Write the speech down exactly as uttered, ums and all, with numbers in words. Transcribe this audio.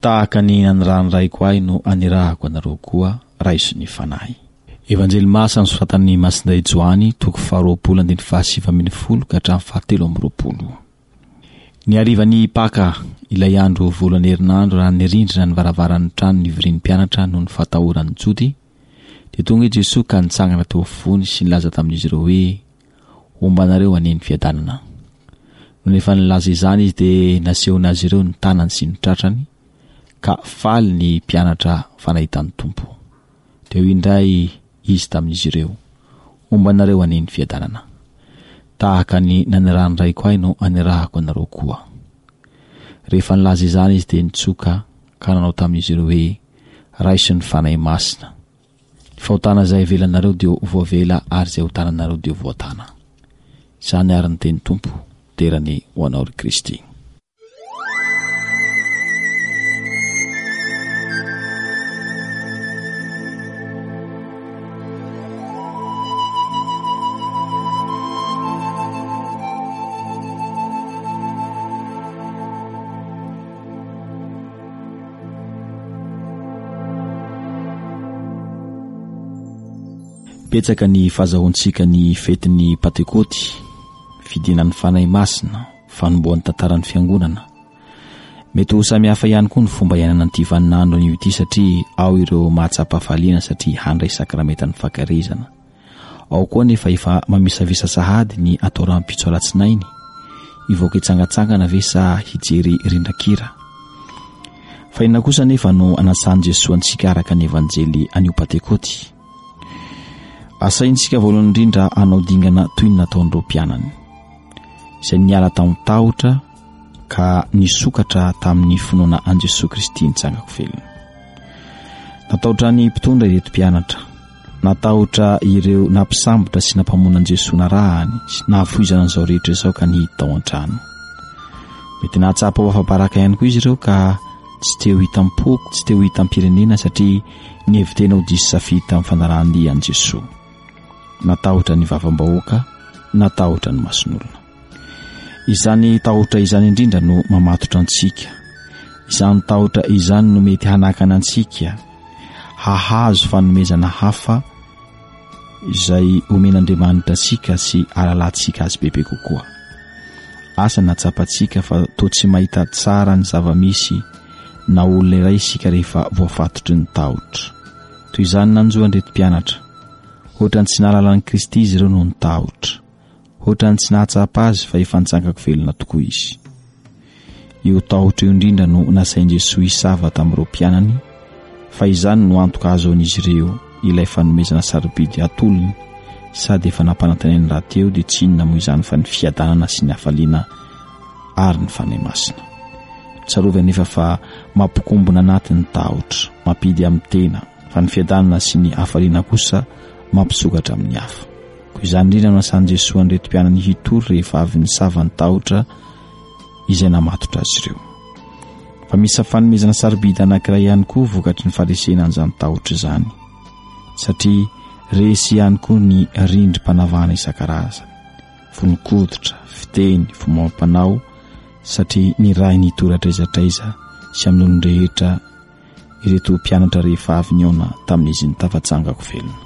tahaka ny naniranoray koa ahy no anirahako anareo koa raiso ny fanahy. Evanjely masina soratan'ny Masinday Joany toko faharoapolo andiny fahasivy ambin'ny folo ka hatramin'ny fahatelo amby roapolo. Ny arivan'ny paka ilay andro voalohany herinandro raha nirindrina ny varavaran'ny trano ny virian'ny mpianatra noho ny fatahoran'ny Jody dia tonga i Jesosy ka nitsangana teo afovoany sy nilaza tamin'izy ireo hoe ombanareo aneny fiadanana. No nefa nilaza izany izy dia nasehona azy ireo ny tanany sy ny tratrany ka faly ny mpianatra fanahitan'ny tompo. Teo indray izy tamin'izy ireo ombanareo aneny fiadanana. Tahaka ny naniranoray koa ahy no anirahako anareo koa. Rehefa nilaza izany izy dia nitsoka ka nanao tamin'izy ireo hoe raiso ny fanahy masina. Ny fahotana izay ivelanareo dia voavela ary izay hotananareo dia voatana. Izany ary ny teny tompo terany ho anao ry Kristy. Petsaka ny fahazahoantsika ny fetin'ny Pentekoty, fidinan'ny fanahy masina, fanombohan'ny tantaran'ny fiangonana. Mety ho samihafa ihany koa ny fomba iainana an'ity vaninandro anio ity satria ao ireo mahatsapa fahaliana satria handray sakramentan'ny fakarizana. Ao koa nefa efa mamisavisa sahady ny atao rahampitso alatsinainy, ivoaka hitsangatsangana ve sa hijery rindrakira. Fa inona kosa nefa no anasan'i Jesosy antsika araka ny evanjely anio Pentekoty. Asaintsika voalohany indrindra hanao dingana toy ny nataon'ireo mpianany izay niala tamin'ny tahotra ka nisokatra tamin'ny finoana an Jesosy Kristy nitsangako velona. Natahotra ny mpitondra ireto mpianatra, natahotra ireo nampisambotra sy nampamonan Jesosy narahany sy nahafoizana an'izao rehetra izao ka nihita tao an-trano. Mety nahatsapa ho afa-baraka ihany koa izy ireo ka tsy teo hita am-poko, tsy teo hita am-pirenena satria nievitena ho diso safidy tamin'ny fanarahan-dia an Jesosy. Natahotra ny vavam-bahoaka, natahotra ny mason'olona. Izany tahotra izany indrindra no mamatotra antsika. Izany tahotra izany no mety hanakana antsika hahazo fanomezana hafa izay omen'Andriamanitra antsika sy alalantsika azy bebe kokoa. Asa natsapantsika fa toa tsy mahita tsara ny zava-misy na olona iray isika rehefa voafatotry ny tahotra. Toy izany nanjoany reto mpianatra. Ohatrany tsy nahalalany Kristy izy ireo no ny tahotra. Ohatrany tsy nahatsapa azy fa efa nitsangako velona tokoa izy. Io tahotra io indrindra no nasain'i Jesosy hisava tamin'ireo mpianany, fa izany no antoka azoan'izy ireo ilay fanomezana sarobidy atolony sady efa nampanantenainy raha teo dia tsy inona moa izany fa ny fiadanana sy ny hafaliana ary ny fanahy masina. Tsarovana nefa fa mampikombona anaty ny tahotra, mampidy amin'ny tena, fa ny fiadanana sy ny hafaliana kosa mampisokatra amin'ny hafa. Koa izany indrindra no nasan'i Jesosy an'ireto mpianany hitory rehefa avy nisava ny tahotra izay namatotra azy ireo. Fa misy fanomezana sarobidy anankiray ihany koa vokatry ny farisena an'izany tahotra izany, satria resy ihany koa ny rindrim-panavahana isan-karazany, voninkoditra, fiteny, fomam-panao, satria ny ray ny toratraizatraiza sy amin'ny olon-drehetra ireto mpianatra rehefa avy niona tamin'izy ny tafatsangako velona.